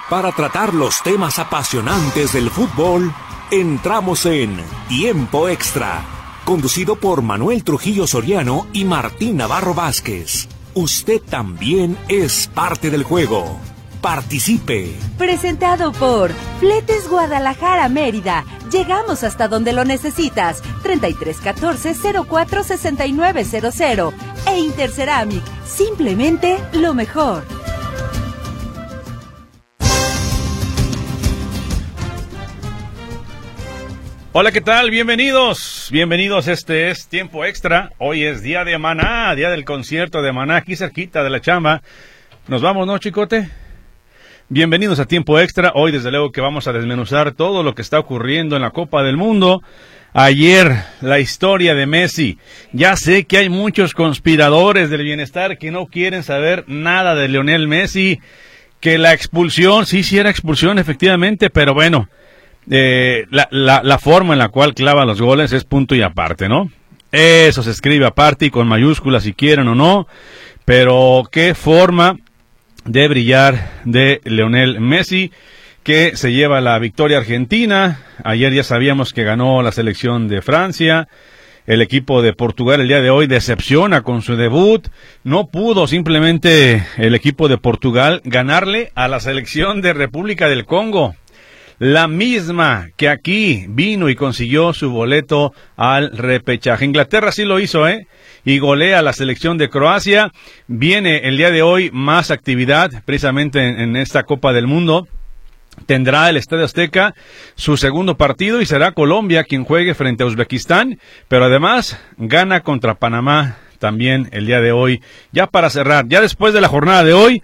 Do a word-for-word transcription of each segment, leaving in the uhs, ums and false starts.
Para tratar los temas apasionantes del fútbol, entramos en Tiempo Extra, conducido por Manuel Trujillo Soriano y Martín Navarro Vázquez. Usted también es parte del juego. Participe. Presentado por Fletes Guadalajara Mérida. Llegamos hasta donde lo necesitas. treinta y tres catorce cero cuatro sesenta y nueve cero cero. E Interceramic. Simplemente lo mejor. Hola, ¿qué tal? Bienvenidos, bienvenidos, este es Tiempo Extra. Hoy es día de Maná, día del concierto de Maná, aquí cerquita de la chamba. Nos vamos, ¿no, Chicote? Bienvenidos a Tiempo Extra. Hoy desde luego que vamos a desmenuzar todo lo que está ocurriendo en la Copa del Mundo. Ayer, la historia de Messi. Ya sé que hay muchos conspiradores del bienestar que no quieren saber nada de Lionel Messi, que la expulsión, sí, sí era expulsión efectivamente, pero bueno, eh, la, la, la forma en la cual clava los goles es punto y aparte, ¿no? Eso se escribe aparte y con mayúsculas si quieren o no, pero qué forma de brillar de Lionel Messi, que se lleva la victoria argentina. Ayer ya sabíamos que ganó la selección de Francia. El equipo de Portugal el día de hoy decepciona con su debut. No pudo simplemente el equipo de Portugal ganarle a la selección de República del Congo, la misma que aquí vino y consiguió su boleto al repechaje. Inglaterra sí lo hizo, ¿eh? Y golea a la selección de Croacia. Viene el día de hoy más actividad precisamente en, en esta Copa del Mundo. Tendrá el Estadio Azteca su segundo partido y será Colombia quien juegue frente a Uzbekistán, pero además gana contra Panamá también el día de hoy. Ya para cerrar, ya después de la jornada de hoy,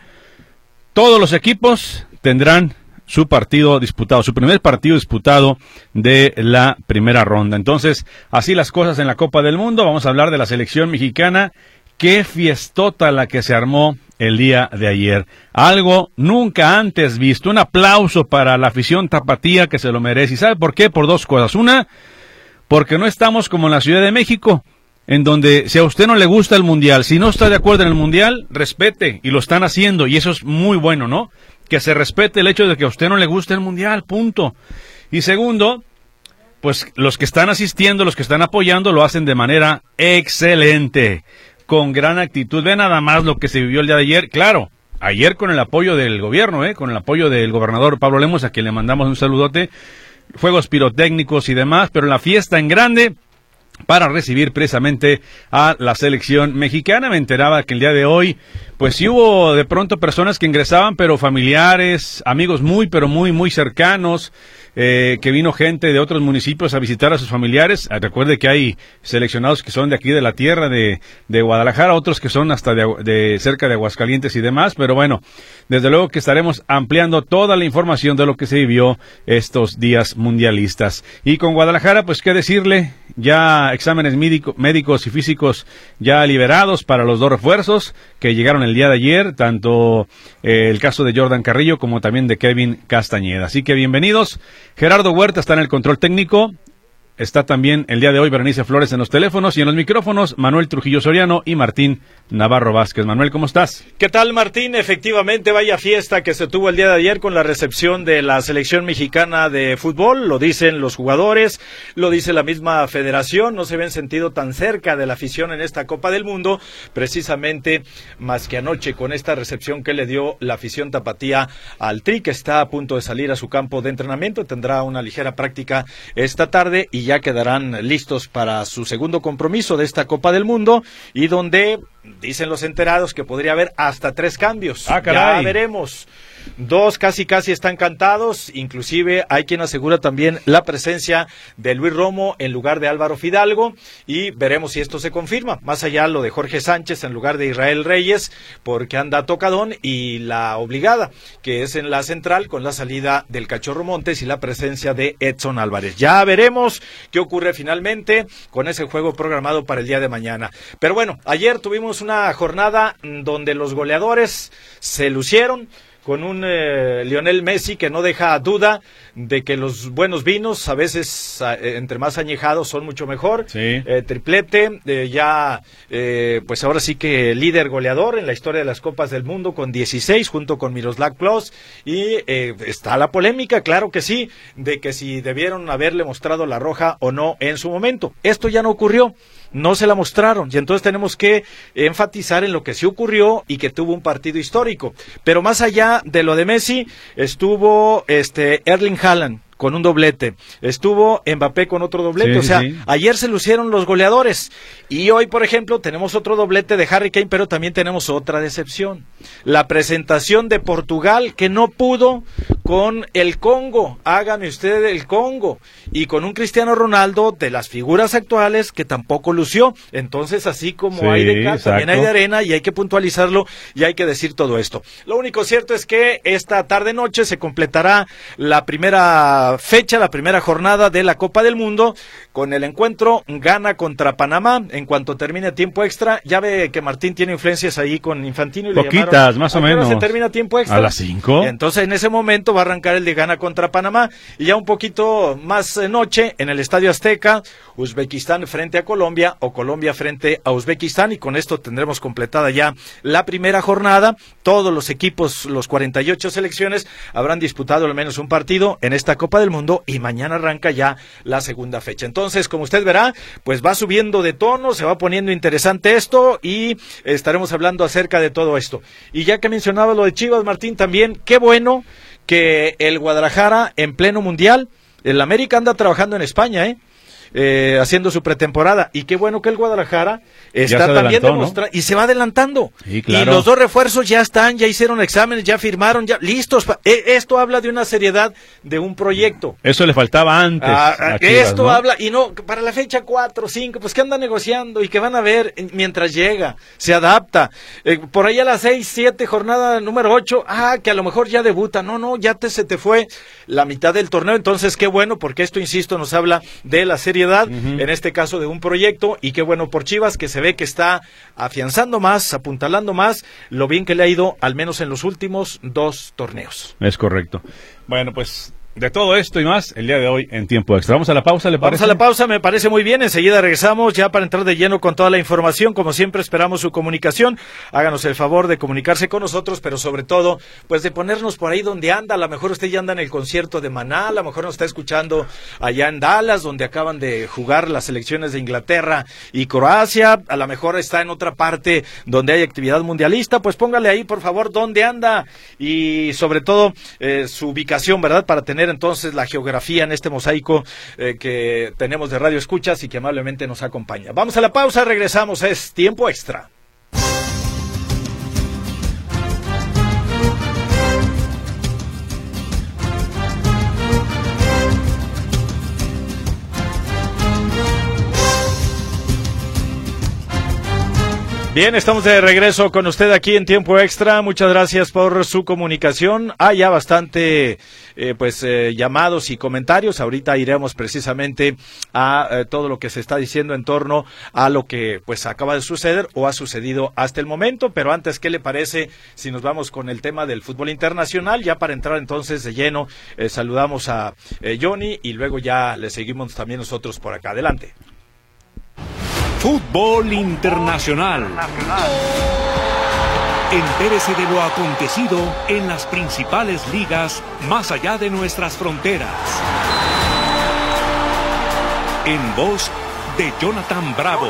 todos los equipos tendrán su partido disputado, su primer partido disputado de la primera ronda. Entonces, así las cosas en la Copa del Mundo. Vamos a hablar de la selección mexicana. Qué fiestota la que se armó el día de ayer. Algo nunca antes visto. Un aplauso para la afición tapatía que se lo merece. ¿Y sabe por qué? Por dos cosas. Una, porque no estamos como en la Ciudad de México, en donde si a usted no le gusta el Mundial, si no está de acuerdo en el Mundial, respete, y lo están haciendo, y eso es muy bueno, ¿no? Que se respete el hecho de que a usted no le guste el Mundial, punto. Y segundo, pues los que están asistiendo, los que están apoyando, lo hacen de manera excelente, con gran actitud. Ve nada más lo que se vivió el día de ayer. Claro, ayer con el apoyo del gobierno, ¿eh? Con el apoyo del gobernador Pablo Lemos, a quien le mandamos un saludote, fuegos pirotécnicos y demás, pero la fiesta en grande para recibir precisamente a la selección mexicana. Me enteraba que el día de hoy, pues sí hubo de pronto personas que ingresaban, pero familiares, amigos muy, pero muy, muy cercanos, eh, que vino gente de otros municipios a visitar a sus familiares. Recuerde que hay seleccionados que son de aquí de la tierra de, de Guadalajara, otros que son hasta de, de cerca de Aguascalientes y demás, pero bueno, desde luego que estaremos ampliando toda la información de lo que se vivió estos días mundialistas. Y con Guadalajara, pues qué decirle, ya exámenes médico, médicos y físicos ya liberados para los dos refuerzos que llegaron el día de ayer, tanto eh, el caso de Jordan Carrillo como también de Kevin Castañeda. Así que bienvenidos. Gerardo Huerta está en el control técnico. Está también el día de hoy Berenice Flores en los teléfonos y en los micrófonos Manuel Trujillo Soriano y Martín Navarro Vázquez. Manuel, ¿cómo estás? ¿Qué tal, Martín? Efectivamente, vaya fiesta que se tuvo el día de ayer con la recepción de la selección mexicana de fútbol. Lo dicen los jugadores, lo dice la misma federación. No se ven sentido tan cerca de la afición en esta Copa del Mundo, precisamente más que anoche con esta recepción que le dio la afición tapatía al Tri, que está a punto de salir a su campo de entrenamiento. Tendrá una ligera práctica esta tarde y ya quedarán listos para su segundo compromiso de esta Copa del Mundo, y donde dicen los enterados que podría haber hasta tres cambios. Ah, caray. Ya veremos. Dos casi casi están cantados, inclusive hay quien asegura también la presencia de Luis Romo en lugar de Álvaro Fidalgo, y veremos si esto se confirma. Más allá lo de Jorge Sánchez en lugar de Israel Reyes, porque anda tocadón, y la obligada, que es en la central con la salida del Cachorro Montes y la presencia de Edson Álvarez. Ya veremos qué ocurre finalmente con ese juego programado para el día de mañana. Pero bueno, ayer tuvimos una jornada donde los goleadores se lucieron. con un eh, Lionel Messi que no deja duda de que los buenos vinos a veces eh, entre más añejados son mucho mejor. Sí. Eh, triplete, eh, ya eh, pues ahora sí que líder goleador en la historia de las Copas del Mundo con dieciséis junto con Miroslav Klose, y eh, está la polémica, claro que sí, de que si debieron haberle mostrado la roja o no en su momento. Esto ya no ocurrió, no se la mostraron, y entonces tenemos que enfatizar en lo que sí ocurrió y que tuvo un partido histórico. Pero más allá de lo de Messi, estuvo este Erling Haaland con un doblete, estuvo Mbappé con otro doblete, sí, o sea, sí. ayer se lucieron los goleadores, y hoy, por ejemplo, tenemos otro doblete de Harry Kane, pero también tenemos otra decepción, la presentación de Portugal, que no pudo con el Congo, hágame usted el Congo, y con un Cristiano Ronaldo de las figuras actuales que tampoco lució. Entonces, así como Sí, hay de cal, exacto. también hay de arena, y hay que puntualizarlo y hay que decir todo esto. Lo único cierto es que esta tarde noche se completará la primera fecha, la primera jornada de la Copa del Mundo, con el encuentro Ghana contra Panamá. En cuanto termine tiempo extra, ya ve que Martín tiene influencias ahí con Infantino y le Poquitas, llamaron, más o ¿a qué hora menos. se termina tiempo extra? ¿A las cinco? Entonces, en ese momento va a arrancar el de Ghana contra Panamá, y ya un poquito más eh, noche en el Estadio Azteca, Uzbekistán frente a Colombia o Colombia frente a Uzbekistán, y con esto tendremos completada ya la primera jornada. Todos los equipos, los cuarenta y ocho selecciones, habrán disputado al menos un partido en esta Copa del Mundo, y mañana arranca ya la segunda fecha. Entonces, como usted verá, pues va subiendo de tono, se va poniendo interesante esto, y estaremos hablando acerca de todo esto. Y ya que mencionaba lo de Chivas, Martín, también, qué bueno que el Guadalajara en pleno mundial, el América anda trabajando en España, ¿eh? Eh, haciendo su pretemporada, y qué bueno que el Guadalajara está también demostrando, ¿no? Y se va adelantando, sí, claro. Y los dos refuerzos ya están, ya hicieron exámenes, ya firmaron, ya listos. Pa- eh, esto habla de una seriedad de un proyecto. Eso le faltaba antes. Ah, a Chivas, esto ¿no? habla, y no, para la fecha cuatro, cinco, pues que anda negociando y que van a ver eh, mientras llega, se adapta. Eh, por ahí a las seis, siete, jornada número ocho, ah, que a lo mejor ya debuta. No, no, ya te, se te fue la mitad del torneo. Entonces, qué bueno, porque esto, insisto, nos habla de la seriedad, uh-huh. en este caso de un proyecto, y qué bueno por Chivas, que se ve que está afianzando más, apuntalando más lo bien que le ha ido, al menos en los últimos dos torneos. Es correcto. Bueno, pues de todo esto y más, el día de hoy en Tiempo Extra. Vamos a la pausa, ¿le parece? Vamos a la pausa, me parece muy bien. Enseguida regresamos ya para entrar de lleno con toda la información. Como siempre, esperamos su comunicación. Háganos el favor de comunicarse con nosotros, pero sobre todo, pues de ponernos por ahí donde anda. A lo mejor usted ya anda en el concierto de Maná, a lo mejor nos está escuchando allá en Dallas, donde acaban de jugar las selecciones de Inglaterra y Croacia. A lo mejor está en otra parte donde hay actividad mundialista. Pues póngale ahí, por favor, dónde anda, y sobre todo eh, su ubicación, ¿verdad? Para tener entonces la geografía en este mosaico eh, que tenemos de Radio Escuchas y que amablemente nos acompaña. Vamos a la pausa, regresamos, es Tiempo Extra. Bien, estamos de regreso con usted aquí en Tiempo Extra. Muchas gracias por su comunicación. Hay ya bastante eh, pues eh, llamados y comentarios. Ahorita iremos precisamente a eh, todo lo que se está diciendo en torno a lo que pues acaba de suceder o ha sucedido hasta el momento. Pero antes, ¿qué le parece si nos vamos con el tema del fútbol internacional? Ya para entrar entonces de lleno, eh, saludamos a eh, Johnny y luego ya le seguimos también nosotros por acá. Adelante. Fútbol internacional. Entérese de lo acontecido en las principales ligas más allá de nuestras fronteras. En voz de Jonathan Bravo.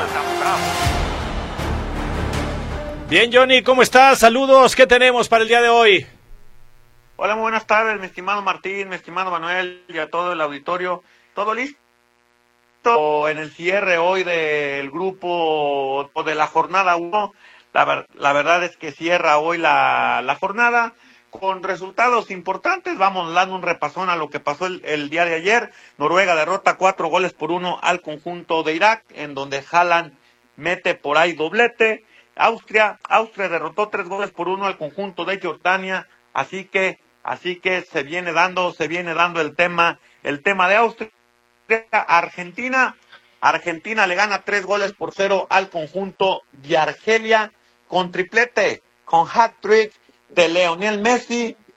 Bien, Johnny, ¿cómo estás? Saludos, ¿qué tenemos para el día de hoy? Hola, muy buenas tardes, mi estimado Martín, mi estimado Manuel y a todo el auditorio. ¿Todo listo? En el cierre hoy del grupo o de la jornada uno, la, ver, la verdad es que cierra hoy la, la jornada con resultados importantes. Vamos dando un repasón a lo que pasó el, el día de ayer. Noruega derrota cuatro goles por uno al conjunto de Irak, en donde Haaland mete por ahí doblete. Austria, Austria derrotó tres goles por uno al conjunto de Jordania, así que, así que se viene dando, se viene dando el tema, el tema de Austria. Argentina, Argentina le gana tres goles por cero al conjunto de Argelia con triplete, con hat-trick de Lionel Messi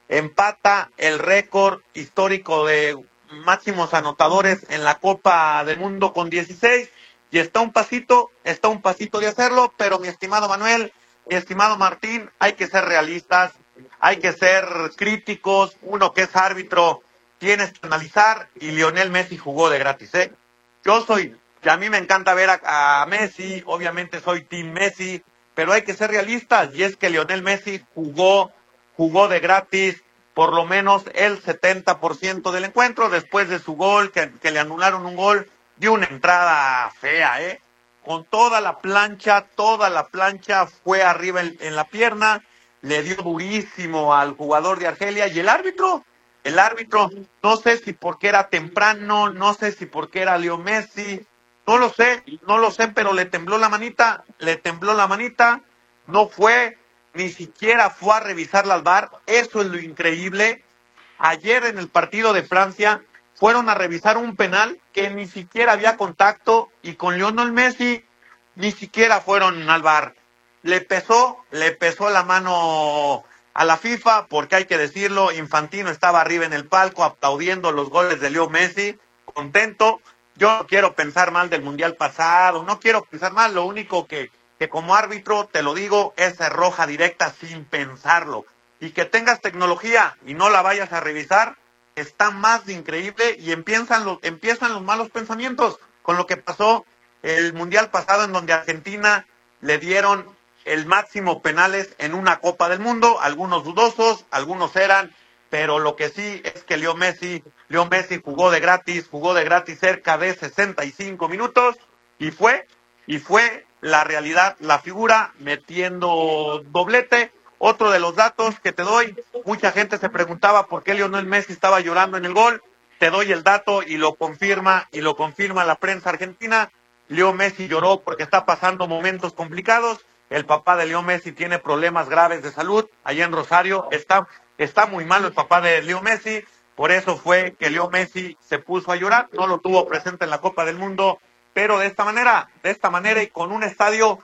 empata el récord histórico de máximos anotadores en la Copa del Mundo con dieciséis, y está un pasito, está un pasito de hacerlo, pero mi estimado Manuel, mi estimado Martín, hay que ser realistas, hay que ser críticos, uno que es árbitro tienes que analizar, y Lionel Messi jugó de gratis, ¿eh? Yo soy, y a mí me encanta ver a, a Messi, obviamente soy Team Messi, pero hay que ser realistas, y es que Lionel Messi jugó, jugó de gratis por lo menos el setenta por ciento del encuentro, después de su gol, que, que le anularon un gol, dio una entrada fea, ¿eh? Con toda la plancha, toda la plancha fue arriba en, en la pierna, le dio durísimo al jugador de Argelia, y el árbitro, el árbitro, no sé si porque era temprano, no sé si porque era Leo Messi, no lo sé, no lo sé, pero le tembló la manita, le tembló la manita, no fue, ni siquiera fue a revisarla al V A R, eso es lo increíble. Ayer en el partido de Francia fueron a revisar un penal que ni siquiera había contacto, y con Lionel Messi ni siquiera fueron al V A R. Le pesó, le pesó la mano a la FIFA, porque hay que decirlo, Infantino estaba arriba en el palco aplaudiendo los goles de Leo Messi, contento. Yo no quiero pensar mal del Mundial pasado, no quiero pensar mal, lo único que, que como árbitro, te lo digo, es roja directa sin pensarlo. Y que tengas tecnología y no la vayas a revisar, está más de increíble, y empiezan los, empiezan los malos pensamientos, con lo que pasó el Mundial pasado, en donde Argentina le dieron el máximo penales en una Copa del Mundo, algunos dudosos, algunos eran, pero lo que sí es que Leo Messi, Leo Messi jugó de gratis, jugó de gratis cerca de sesenta y cinco minutos, y fue, y fue la realidad, la figura, metiendo doblete. Otro de los datos que te doy, mucha gente se preguntaba por qué Lionel Messi estaba llorando en el gol, te doy el dato y lo confirma, y lo confirma la prensa argentina. Leo Messi lloró porque está pasando momentos complicados. El papá de Leo Messi tiene problemas graves de salud allá en Rosario, está, está muy malo el papá de Leo Messi, por eso fue que Leo Messi se puso a llorar, no lo tuvo presente en la Copa del Mundo, pero de esta manera, de esta manera y con un estadio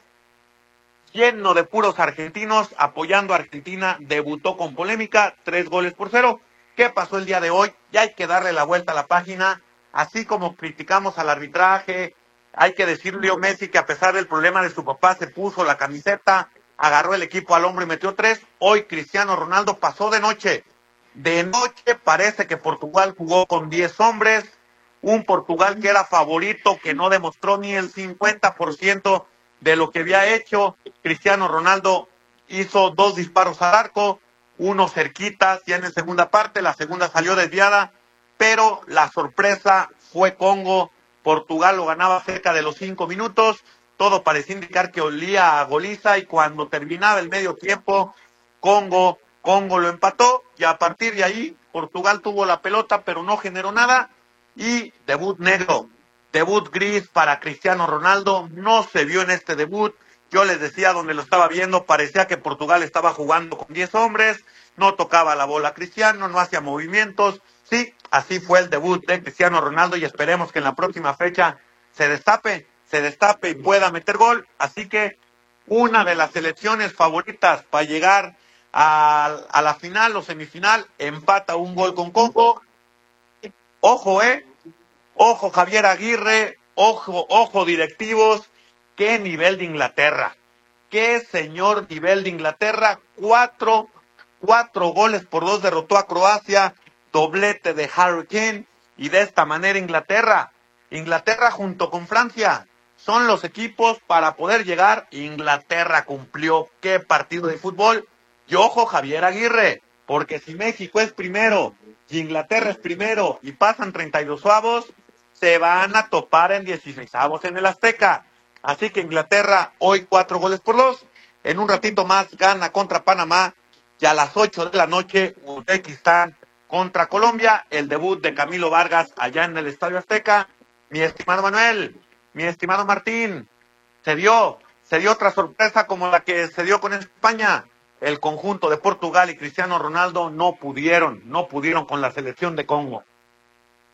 lleno de puros argentinos apoyando a Argentina, debutó con polémica, tres goles por cero. ¿Qué pasó el día de hoy? Ya hay que darle la vuelta a la página, así como criticamos al arbitraje. Hay que decirle a Messi que a pesar del problema de su papá se puso la camiseta, agarró el equipo al hombro y metió tres. Hoy Cristiano Ronaldo pasó de noche. De noche parece que Portugal jugó con diez hombres. Un Portugal que era favorito, que no demostró ni el cincuenta por ciento de lo que había hecho. Cristiano Ronaldo hizo dos disparos al arco, uno cerquitas ya en la segunda parte, la segunda salió desviada, pero la sorpresa fue Congo. Portugal lo ganaba cerca de los cinco minutos, todo parecía indicar que olía a goliza, y cuando terminaba el medio tiempo, Congo, Congo lo empató, y a partir de ahí, Portugal tuvo la pelota, pero no generó nada, y debut negro, debut gris para Cristiano Ronaldo, no se vio en este debut. Yo les decía donde lo estaba viendo, parecía que Portugal estaba jugando con diez hombres, no tocaba la bola Cristiano, no hacía movimientos. Sí, así fue el debut de Cristiano Ronaldo, y esperemos que en la próxima fecha se destape, se destape y pueda meter gol. Así que una de las selecciones favoritas para llegar a, a la final o semifinal, empata un gol con Congo. Ojo, eh, ojo Javier Aguirre, ojo, ojo directivos, qué nivel de Inglaterra, qué señor nivel de Inglaterra, cuatro, cuatro goles por dos derrotó a Croacia, doblete de Harry Kane, y de esta manera Inglaterra, Inglaterra junto con Francia, son los equipos para poder llegar. Inglaterra cumplió, qué partido de fútbol, y ojo Javier Aguirre, porque si México es primero, y Inglaterra es primero, y pasan treinta y dos avos, se van a topar en dieciséis avos en el Azteca. Así que Inglaterra hoy cuatro goles por dos, en un ratito más gana contra Panamá, y a las ocho de la noche Uzbekistán contra Colombia, el debut de Camilo Vargas allá en el Estadio Azteca. Mi estimado Manuel, mi estimado Martín, se dio, se dio otra sorpresa como la que se dio con España. El conjunto de Portugal y Cristiano Ronaldo no pudieron, no pudieron con la selección de Congo.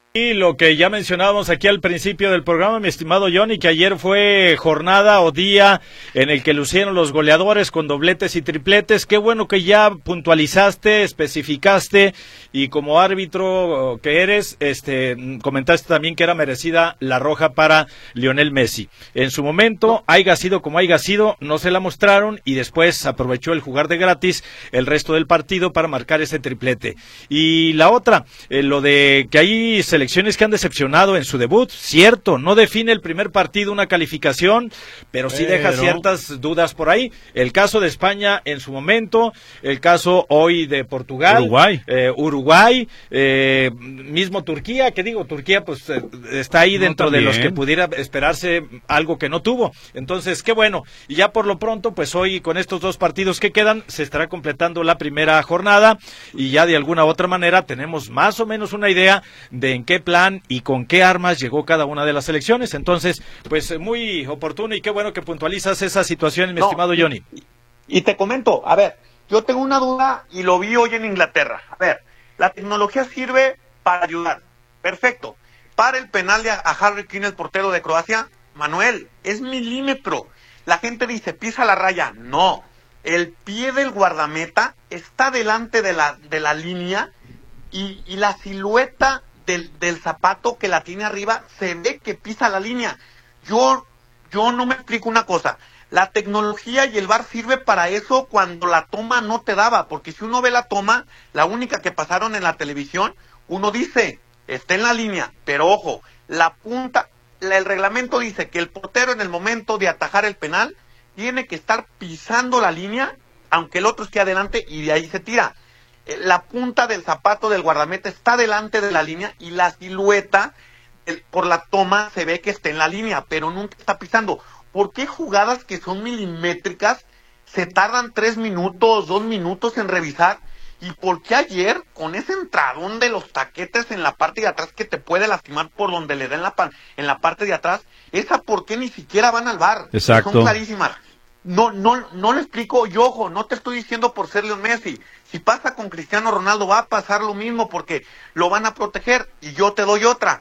Y lo que ya mencionábamos aquí al principio del programa, mi estimado Johnny, que ayer fue jornada o día en el que lucieron los goleadores con dobletes y tripletes. Qué bueno que ya puntualizaste, especificaste y como árbitro que eres, este, comentaste también que era merecida la roja para Lionel Messi. En su momento, haya sido como haya sido, no se la mostraron y después aprovechó el jugar de gratis el resto del partido para marcar ese triplete. Y la otra, eh, lo de que hay selecciones que han decepcionado en su debut, cierto, no define el primer partido una calificación, pero sí deja pero... ciertas dudas por ahí. El caso de España en su momento, el caso hoy de Portugal, Uruguay, eh, Uruguay, eh, mismo Turquía, que digo, Turquía pues eh, está ahí dentro no, de los que pudiera esperarse algo que no tuvo. Entonces, qué bueno. Y ya por lo pronto, pues hoy con estos dos partidos que quedan, se estará completando la primera jornada y ya de alguna u otra manera tenemos más o menos una idea de en qué plan y con qué armas llegó cada una de las selecciones. Entonces, pues muy oportuno y qué bueno que puntualizas esa situación, mi no, estimado Johnny. Y, y te comento, a ver, yo tengo una duda y lo vi hoy en Inglaterra. A ver, la tecnología sirve para ayudar. Perfecto. Para el penal de a Harry Kane, el portero de Croacia, Manuel, es milímetro. La gente dice, pisa la raya. No, el pie del guardameta está delante de la, de la línea y, y la silueta Del, del zapato que la tiene arriba, se ve que pisa la línea. Yo, yo no me explico una cosa. La tecnología y el V A R sirve para eso cuando la toma no te daba, porque si uno ve la toma, la única que pasaron en la televisión, uno dice, está en la línea, pero ojo, la punta, la, el reglamento dice que el portero en el momento de atajar el penal, tiene que estar pisando la línea, aunque el otro esté adelante, y de ahí se tira. La punta del zapato del guardameta está delante de la línea y la silueta el, por la toma se ve que está en la línea, pero nunca está pisando. ¿Por qué jugadas que son milimétricas se tardan tres minutos, dos minutos en revisar? ¿Y por qué ayer, con ese entradón de los taquetes en la parte de atrás que te puede lastimar por donde le da en la, en la parte de atrás, esa por qué ni siquiera van al V A R? Exacto. Son clarísimas. No, no, no le explico, y ojo, no te estoy diciendo por ser Lionel Messi. Si pasa con Cristiano Ronaldo va a pasar lo mismo porque lo van a proteger y yo te doy otra.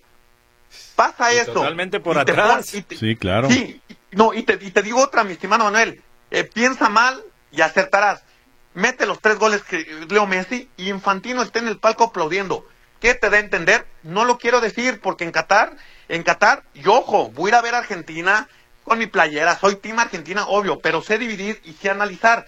Pasa y eso. Totalmente por atrás. Te, te, sí, claro. Sí, no, y te, y te digo otra, mi estimado Manuel. Eh, piensa mal y acertarás. Mete los tres goles que Leo Messi y Infantino está en el palco aplaudiendo. ¿Qué te da a entender? No lo quiero decir porque en Qatar, en Qatar, y ojo, voy a ir a ver a Argentina con mi playera, soy team Argentina, obvio, pero sé dividir y sé analizar.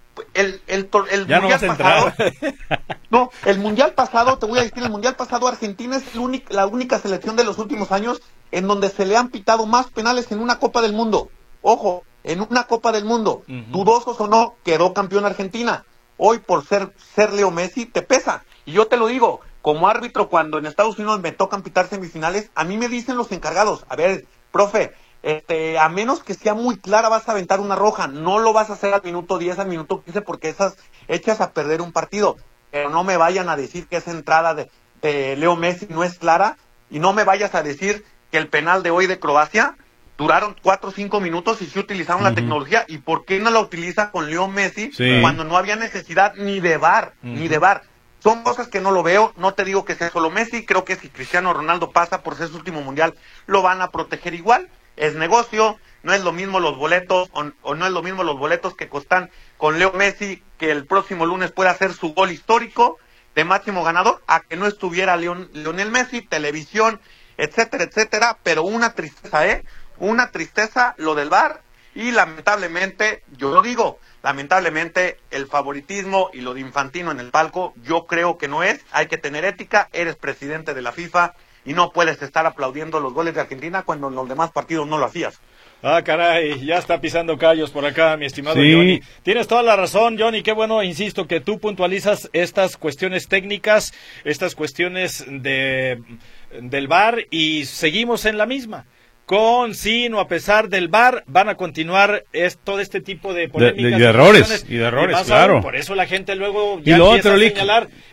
El, el, el, el ya mundial no vas a pasado, entrar. no, el mundial pasado, te voy a decir, el mundial pasado Argentina es el único, la única selección de los últimos años en donde se le han pitado más penales en una Copa del Mundo. Ojo, en una Copa del Mundo, uh-huh. dudosos o no, quedó campeón Argentina. Hoy por ser, ser Leo Messi te pesa. Y yo te lo digo, como árbitro, cuando en Estados Unidos me tocan pitar semifinales, a mí me dicen los encargados, a ver, profe, Este, a menos que sea muy clara vas a aventar una roja, no lo vas a hacer al minuto diez, al minuto quince porque esas echas a perder un partido, pero no me vayan a decir que esa entrada de, de Leo Messi no es clara y no me vayas a decir que el penal de hoy de Croacia duraron cuatro o cinco minutos y sí utilizaron uh-huh. la tecnología y por qué no la utiliza con Leo Messi sí. cuando no había necesidad ni de V A R, uh-huh. ni de V A R. Son cosas que no lo veo, no te digo que sea solo Messi, creo que si Cristiano Ronaldo pasa por ser su último mundial lo van a proteger igual. Es negocio, no es lo mismo los boletos, o, o no es lo mismo los boletos que costan con Leo Messi, que el próximo lunes pueda hacer su gol histórico de máximo ganador, a que no estuviera Leon, Lionel Messi, televisión, etcétera, etcétera, pero una tristeza, ¿eh? Una tristeza lo del V A R, y lamentablemente, yo lo digo, lamentablemente el favoritismo y lo de Infantino en el palco, yo creo que no es, hay que tener ética, eres presidente de la FIFA, y no puedes estar aplaudiendo los goles de Argentina cuando en los demás partidos no lo hacías. Ah, caray, ya está pisando callos por acá, mi estimado sí. Johnny. Tienes toda la razón, Johnny, qué bueno, insisto, que tú puntualizas estas cuestiones técnicas, estas cuestiones de del V A R y seguimos en la misma. Con, sin o a pesar del V A R, van a continuar es, todo este tipo de polémicas. De, de, de errores, y de errores, y claro. Aún, por eso la gente luego ya y lo empieza otro, a señalar,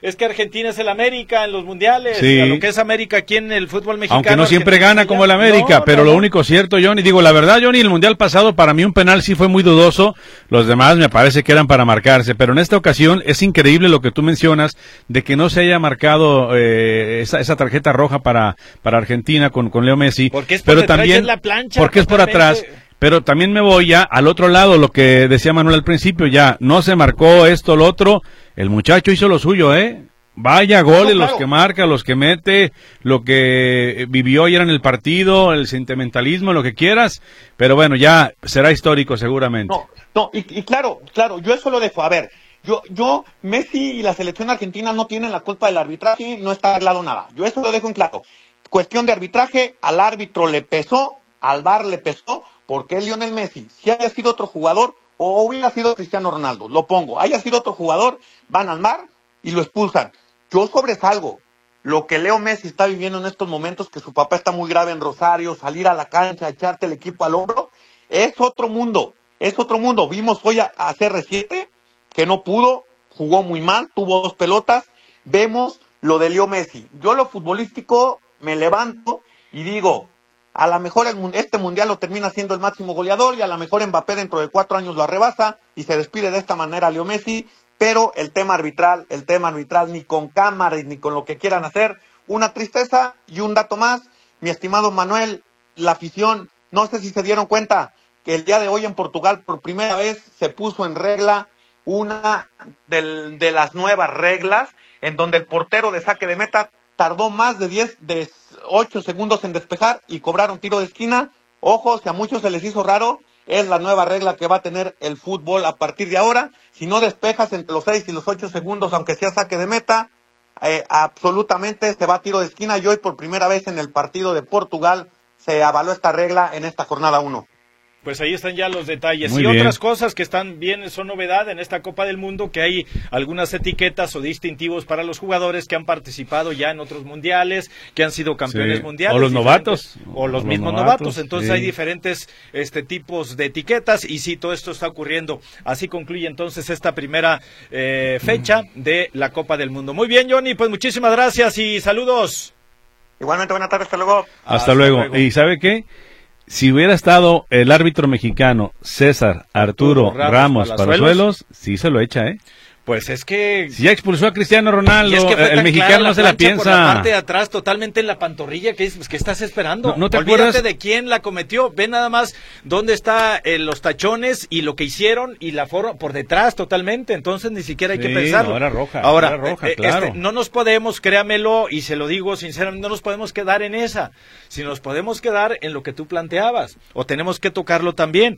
es que Argentina es el América en los mundiales, sí. a lo que es América aquí en el fútbol mexicano. Aunque no siempre gana ya... como el América, no, pero no, lo no. único cierto, Johnny, digo, la verdad, Johnny, el mundial pasado para mí un penal sí fue muy dudoso, los demás me parece que eran para marcarse, pero en esta ocasión es increíble lo que tú mencionas, de que no se haya marcado eh, esa, esa tarjeta roja para, para Argentina con, con Leo Messi, porque es por pero detrás, también, es la plancha, porque es por atrás. Pero también me voy ya al otro lado, lo que decía Manuel al principio, ya no se marcó esto, lo otro, el muchacho hizo lo suyo, ¿eh? Vaya goles no, claro. los que marca, los que mete, lo que vivió ayer en el partido, el sentimentalismo, lo que quieras, pero bueno, ya será histórico seguramente. No, no, y, y claro, claro, yo eso lo dejo, a ver, yo, yo, Messi y la selección argentina no tienen la culpa del arbitraje, no está arreglado nada, yo eso lo dejo en claro. Cuestión de arbitraje, al árbitro le pesó, al V A R le pesó, porque es Lionel Messi. Si haya sido otro jugador, o hubiera sido Cristiano Ronaldo, lo pongo, haya sido otro jugador, van al M A R y lo expulsan. Yo sobresalgo lo que Leo Messi está viviendo en estos momentos, que su papá está muy grave en Rosario, salir a la cancha, echarte el equipo al hombro, es otro mundo, es otro mundo. Vimos hoy a, a C R siete, que no pudo, jugó muy mal, tuvo dos pelotas. Vemos lo de Leo Messi. Yo lo futbolístico me levanto y digo, a lo mejor el, este mundial lo termina siendo el máximo goleador y a lo mejor Mbappé dentro de cuatro años lo arrebasa y se despide de esta manera Leo Messi, pero el tema arbitral, el tema arbitral ni con cámaras ni con lo que quieran hacer, una tristeza. Y un dato más, mi estimado Manuel, la afición, no sé si se dieron cuenta que el día de hoy en Portugal por primera vez se puso en regla una del, de las nuevas reglas en donde el portero de saque de meta tardó más de diez, de ocho segundos en despejar y cobraron tiro de esquina. Ojo, si a muchos se les hizo raro, es la nueva regla que va a tener el fútbol a partir de ahora. Si no despejas entre los seis y los ocho segundos, aunque sea saque de meta, eh, absolutamente se va a tiro de esquina. Y hoy por primera vez en el partido de Portugal se avaló esta regla en esta jornada uno. Pues ahí están ya los detalles. Muy y bien. Otras cosas que están bien, son novedad en esta Copa del Mundo, que hay algunas etiquetas o distintivos para los jugadores que han participado ya en otros mundiales, que han sido campeones Sí. mundiales. O los novatos. O los O mismos los novatos. novatos, Entonces sí. hay diferentes este tipos de etiquetas y sí, todo esto está ocurriendo. Así concluye entonces esta primera eh, fecha de la Copa del Mundo. Muy bien, Johnny, pues muchísimas gracias y saludos. Igualmente, buenas tardes, hasta luego. Hasta, Hasta luego. luego. ¿Y sabe qué? Si hubiera estado el árbitro mexicano César Arturo, Arturo Ramos Ramos Palazuelos, Palazuelos, sí se lo echa, ¿eh? Pues es que... Si ya expulsó a Cristiano Ronaldo, Y es que fue el tan mexicano clara no se la plancha por la piensa. parte de atrás, totalmente en la pantorrilla, que es, pues, ¿qué estás esperando? ¿No- no te Olvídate acuerdas? de quién la cometió, ve nada más dónde está eh, los tachones y lo que hicieron y la forma por detrás totalmente, entonces ni siquiera hay Sí, que pensarlo. no, era roja, Ahora, era roja, eh, eh, claro. este, no nos podemos, créamelo, y se lo digo sinceramente, no nos podemos quedar en esa, si nos podemos quedar en lo que tú planteabas, o tenemos que tocarlo también.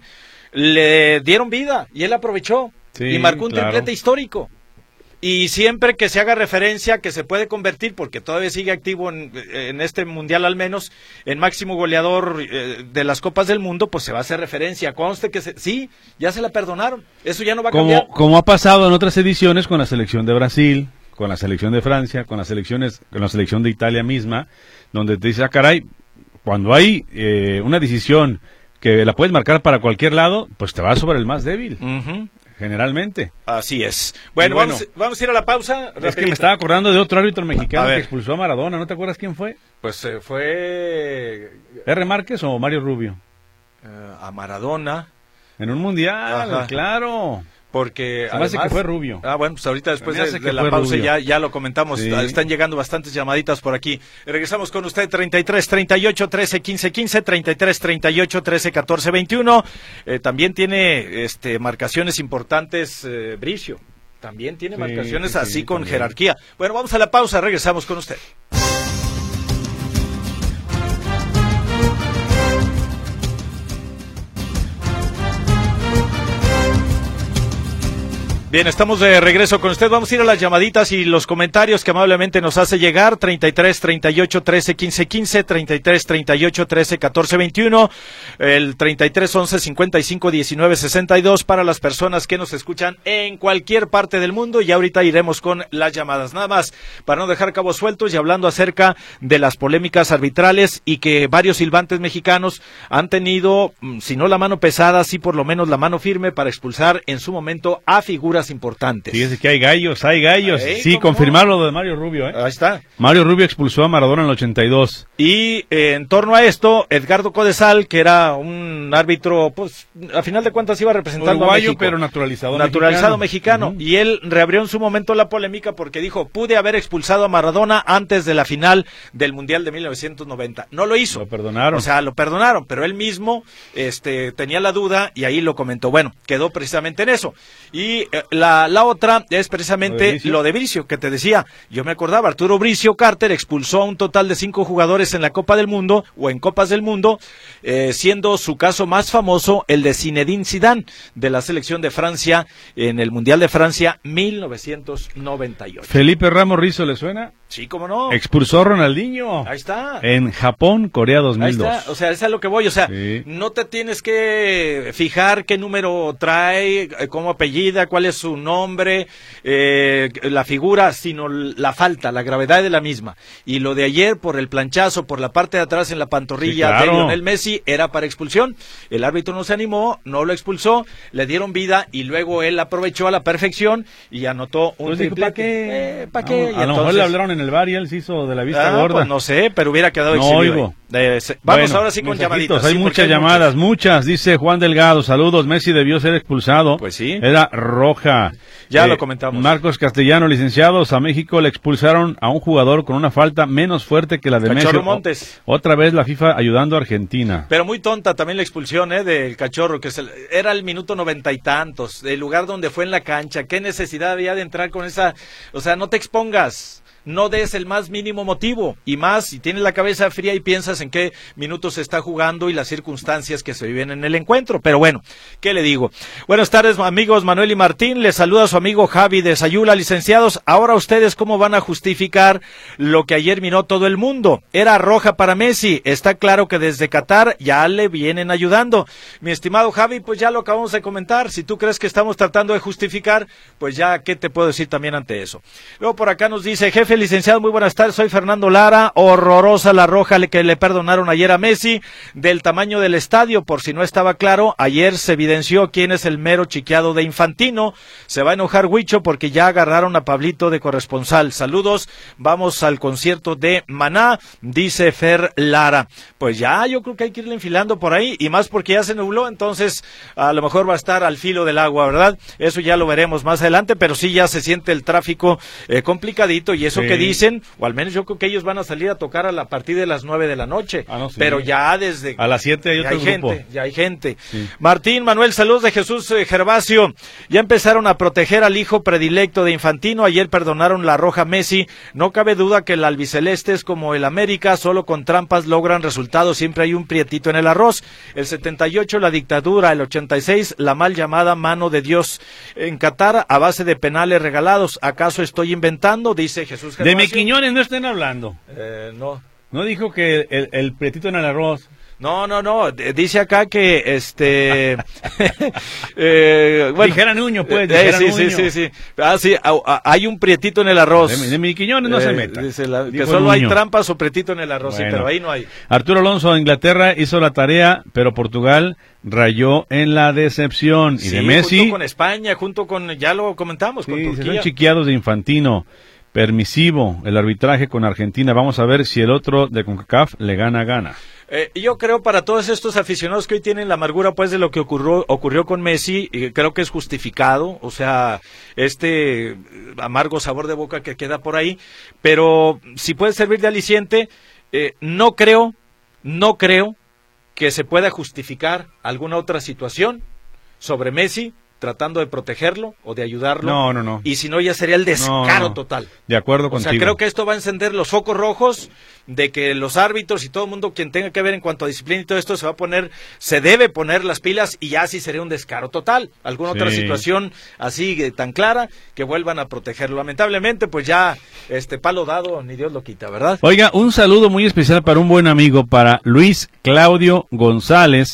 Le dieron vida y él aprovechó Sí, y marcó un claro. triplete histórico. Y siempre que se haga referencia que se puede convertir, porque todavía sigue activo en, en este mundial al menos, en máximo goleador eh, de las Copas del Mundo, pues se va a hacer referencia. Conste que se, sí, ya se la perdonaron. Eso ya no va a cambiar. Como, como ha pasado en otras ediciones con la selección de Brasil, con la selección de Francia, con las selecciones, con la selección de Italia misma, donde te dice, ah, caray, cuando hay eh, una decisión que la puedes marcar para cualquier lado, pues te vas sobre el más débil. Ujú. Generalmente. Así es. Bueno, Y bueno, vamos, vamos a ir a la pausa. Es que rapidito. me estaba acordando de otro árbitro A mexicano ver. que expulsó a Maradona. ¿No te acuerdas quién fue? Pues eh, fue ¿R. Márquez o Mario Rubio? eh, a Maradona, En un mundial, Ajá. claro. porque Se me hace además- que fue Rubio. Ah, bueno, pues ahorita después Se me de, hace que de la fue pausa Rubio. ya, ya lo comentamos. Sí. Están llegando bastantes llamaditas por aquí. Regresamos con usted, treinta y tres, treinta y ocho, trece, quince, quince, treinta y tres, treinta y ocho, trece, catorce, veintiuno. Eh, también tiene este marcaciones importantes, eh, Bricio. También tiene Sí, marcaciones sí, sí, así con también. jerarquía. Bueno, vamos a la pausa, regresamos con usted. Bien, estamos de regreso con usted. Vamos a ir a las llamaditas y los comentarios que amablemente nos hace llegar. treinta y tres, treinta y ocho, trece, quince, quince, treinta y tres, treinta y ocho, trece, catorce, veintiuno, el treinta y tres, once, cincuenta y cinco, diecinueve, sesenta y dos para las personas que nos escuchan en cualquier parte del mundo. Y ahorita iremos con las llamadas. Nada más, para no dejar cabos sueltos y hablando acerca de las polémicas arbitrales y que varios silbantes mexicanos han tenido, si no la mano pesada, sí por lo menos la mano firme para expulsar en su momento a figuras más importantes. Fíjese que hay gallos, hay gallos. Ahí, sí, confirmar no? lo de Mario Rubio, ¿eh? Ahí está. Mario Rubio expulsó a Maradona en el ochenta y dos. Y eh, en torno a esto, Edgardo Codesal, que era un árbitro, pues, a final de cuentas iba representando Uruguayo, a México. pero naturalizado Naturalizado mexicano. mexicano. Uh-huh. Y él reabrió en su momento la polémica porque dijo, pude haber expulsado a Maradona antes de la final del Mundial de mil novecientos noventa. No lo hizo. Lo perdonaron. O sea, lo perdonaron, pero él mismo este, tenía la duda y ahí lo comentó. Bueno, quedó precisamente en eso. Y eh, la, la otra es precisamente ¿Lo de lo de Bricio, que te decía. Yo me acordaba, Arturo Bricio Carter expulsó a un total de cinco jugadores en la Copa del Mundo o en Copas del Mundo, eh, siendo su caso más famoso el de Zinedine Zidane de la selección de Francia en el Mundial de Francia mil novecientos noventa y ocho. Felipe Ramos Rizzo, ¿le suena? Sí, cómo no. Expulsó a Ronaldinho. Ahí está. En Japón, Corea dos mil dos. Ahí está, o sea, es a lo que voy, o sea, sí. No te tienes que fijar qué número trae, cómo apellida, cuál es su nombre, eh, la figura, sino la falta, la gravedad de la misma. Y lo de ayer, por el planchazo, por la parte de atrás en la pantorrilla sí, claro. de Lionel Messi, era para expulsión. El árbitro no se animó, no lo expulsó, le dieron vida y luego él aprovechó a la perfección y anotó un pues triplete. ¿Para qué? Eh, ¿Para qué? A, a lo mejor le hablaron en el bar y él se hizo de la vista ah, gorda. Pues no sé, pero hubiera quedado no exhibido. Oigo. De, se, vamos bueno, ahora sí con llamaditas. Hay sí, muchas hay llamadas, muchas. muchas. Dice Juan Delgado, saludos. Messi debió ser expulsado. Pues sí. Era roja. Ya eh, lo comentamos. Marcos Castellano, licenciados, a México le expulsaron a un jugador con una falta menos fuerte que la de Cachorro Messi. Montes. O, otra vez la FIFA ayudando a Argentina. Pero muy tonta también la expulsión eh, del Cachorro, que se, era el minuto noventa y tantos, el lugar donde fue en la cancha. ¿Qué necesidad había de entrar con esa? O sea, no te expongas. No des el más mínimo motivo, y más si tienes la cabeza fría y piensas en qué minutos se está jugando y las circunstancias que se viven en el encuentro. Pero bueno, ¿qué le digo? Buenas tardes, amigos Manuel y Martín, les saluda a su amigo Javi de Sayula, licenciados. Ahora ustedes, ¿cómo van a justificar lo que ayer miró todo el mundo? Era roja para Messi, está claro que desde Qatar ya le vienen ayudando. Mi estimado Javi, pues ya lo acabamos de comentar, si tú crees que estamos tratando de justificar, pues ya, ¿qué te puedo decir también ante eso? Luego por acá nos dice, jefe, licenciado, muy buenas tardes, soy Fernando Lara, horrorosa la roja que le perdonaron ayer a Messi, del tamaño del estadio, por si no estaba claro, ayer se evidenció quién es el mero chiqueado de Infantino, se va a enojar Huicho porque ya agarraron a Pablito de corresponsal, saludos, vamos al concierto de Maná, dice Fer Lara, pues ya yo creo que hay que irle enfilando por ahí, y más porque ya se nubló, entonces a lo mejor va a estar al filo del agua, ¿verdad? Eso ya lo veremos más adelante, pero sí ya se siente el tráfico eh, complicadito, y eso sí. que dicen, o al menos yo creo que ellos van a salir a tocar a la partir de las nueve de la noche, ah, no, sí. pero ya desde... A las siete hay otro hay grupo. Gente, ya hay gente. Sí. Martín, Manuel, saludos de Jesús eh, Gervasio, ya empezaron a proteger al hijo predilecto de Infantino, ayer perdonaron la roja Messi, no cabe duda que el albiceleste es como el América, solo con trampas logran resultados, siempre hay un prietito en el arroz, el setenta y ocho la dictadura, el ochenta y seis la mal llamada mano de Dios, en Qatar a base de penales regalados, ¿acaso estoy inventando? Dice Jesús Gervasio. De mi Quiñones no estén hablando. Eh, no. No dijo que el, el prietito en el arroz. No, no, no, dice acá que este eh, bueno, dijera Nuño, pues, eh, dijera sí, Nuño. sí, sí, sí. Ah, sí, a, a, hay un prietito en el arroz. De, de mi Quiñones no eh, se meta. Dice la, que solo Nuño. Hay trampas o prietito en el arroz, bueno. Sí, pero ahí no hay. Arturo Alonso de Inglaterra hizo la tarea, pero Portugal rayó en la decepción. Sí, y de Messi. Junto con España, junto con, ya lo comentamos, sí, con Turquía. Se son chiqueados de Infantino. Permisivo el arbitraje con Argentina. Vamos a ver si el otro de CONCACAF le gana, gana. Eh, yo creo para todos estos aficionados que hoy tienen la amargura pues de lo que ocurrió ocurrió con Messi, eh, creo que es justificado, o sea, este amargo sabor de boca que queda por ahí, pero si puede servir de aliciente, eh, no creo, no creo que se pueda justificar alguna otra situación sobre Messi tratando de protegerlo o de ayudarlo. No, no, no. Y si no, ya sería el descaro no, no. total. De acuerdo o contigo. O sea, creo que esto va a encender los focos rojos de que los árbitros y todo el mundo quien tenga que ver en cuanto a disciplina y todo esto se va a poner, se debe poner las pilas y ya sí sería un descaro total. Alguna sí. otra situación así eh, tan clara que vuelvan a protegerlo. Lamentablemente, pues ya este palo dado ni Dios lo quita, ¿verdad? Oiga, un saludo muy especial para un buen amigo, para Luis Claudio González,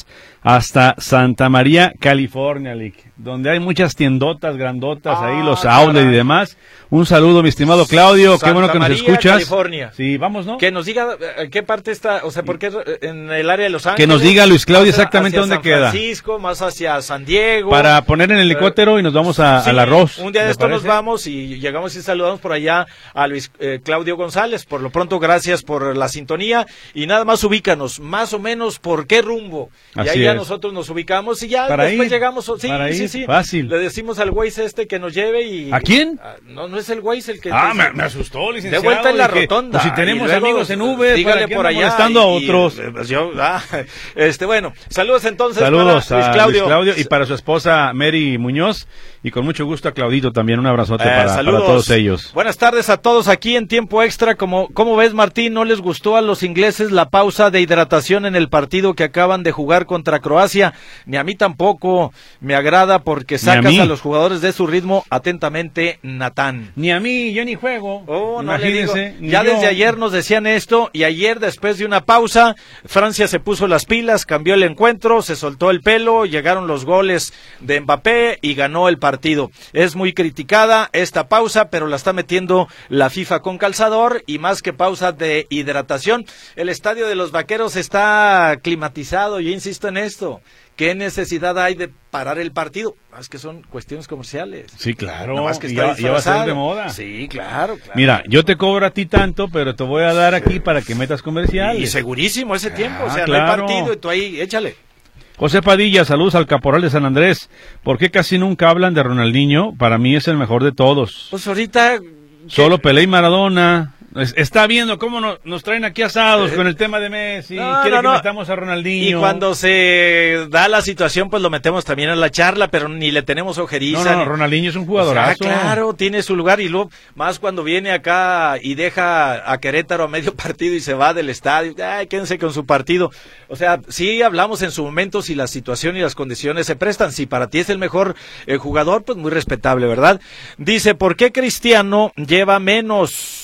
hasta Santa María, California, Lick, donde hay muchas tiendotas grandotas, ah, ahí los outlets y demás. Un saludo, mi estimado Claudio, Santa qué bueno que María, nos escuchas. California. Sí, vamos, ¿no? Que nos diga en qué parte está, o sea, ¿por qué en el área de Los Ángeles? Que nos diga Luis Claudio exactamente dónde San queda. Francisco, más hacia San Diego. Para poner en el helicóptero y nos vamos a, sí, al arroz. Un día de esto nos vamos y llegamos y saludamos por allá a Luis eh, Claudio González. Por lo pronto, gracias por la sintonía y nada más ubícanos, más o menos por qué rumbo. Así y ahí ya es. nosotros nos ubicamos y ya para después ir, llegamos. Sí, para sí, ir, sí. Fácil. Le decimos al Waze este que nos lleve y. ¿A quién? Ah, no, no es el Waze el que. Ah, me, me asustó, licenciado. De vuelta en la dije, rotonda. Pues si tenemos luego, amigos en Uber, dígale por allá. Molestando a otros. Y, pues yo, ah, este, bueno, saludos entonces. Saludos para Luis a Claudio. Luis Claudio y para su esposa Mary Muñoz. Y con mucho gusto a Claudito también. Un abrazote Eh, para, para todos ellos. Buenas tardes a todos aquí en Tiempo Extra. Como, ¿Cómo ves, Martín? ¿No les gustó a los ingleses la pausa de hidratación en el partido que acaban de jugar contra Croacia? Ni a mí tampoco me agrada porque sacas a, a los jugadores de su ritmo. Atentamente, Natán. Ni a mí, yo ni juego. Oh, no le digo. Ya yo. desde ayer nos decían esto y ayer, después de una pausa, Francia se puso las pilas, cambió el encuentro, se soltó el pelo, llegaron los goles de Mbappé y ganó el partido. Es muy criticada esta pausa, pero la está metiendo la FIFA con calzador y más que pausa de hidratación. El estadio de los Vaqueros está climatizado, yo insisto en esto. ¿Qué necesidad hay de parar el partido? Es que son cuestiones comerciales. Sí, claro. No, más que ya, ya va a ser de moda. Sí, claro, claro. Mira, yo te cobro a ti tanto, pero te voy a dar aquí para que metas comerciales. Y segurísimo ese tiempo. Ah, o sea, claro. no hay partido y tú ahí, échale. José Padilla, saludos al Caporal de San Andrés. ¿Por qué casi nunca hablan de Ronaldinho? Para mí es el mejor de todos. Pues ahorita... Solo Pelé y Maradona. Está viendo cómo nos, nos traen aquí asados eh, con el tema de Messi. No, quiere no, que no. metamos a Ronaldinho. Y cuando se da la situación, pues lo metemos también en la charla, pero ni le tenemos ojeriza. No, no, ni... Ronaldinho es un jugadorazo. O sea, claro, tiene su lugar y luego, más cuando viene acá y deja a Querétaro a medio partido y se va del estadio. Ay, quédense con su partido. O sea, sí hablamos en su momento si la situación y las condiciones se prestan. Si para ti es el mejor eh, jugador, pues muy respetable, ¿verdad? Dice, ¿por qué Cristiano lleva menos...